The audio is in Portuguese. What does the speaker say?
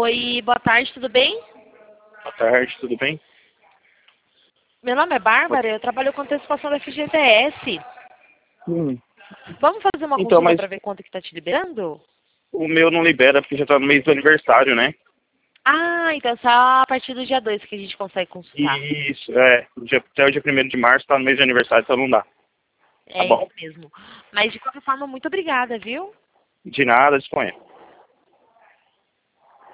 Oi, boa tarde, tudo bem? Boa tarde, tudo bem? Meu nome é Bárbara, eu trabalho com antecipação da FGTS. Vamos fazer uma Então, consulta mas para ver quanto que está te liberando? o meu não libera porque já tá no mês do aniversário, né? Ah, então só a partir do dia 2 que a gente consegue consultar. Isso, até o dia 1º de março tá no mês de aniversário, então não dá. Tá É bom. isso mesmo. Mas de qualquer forma, muito obrigada, viu? De nada, disponha.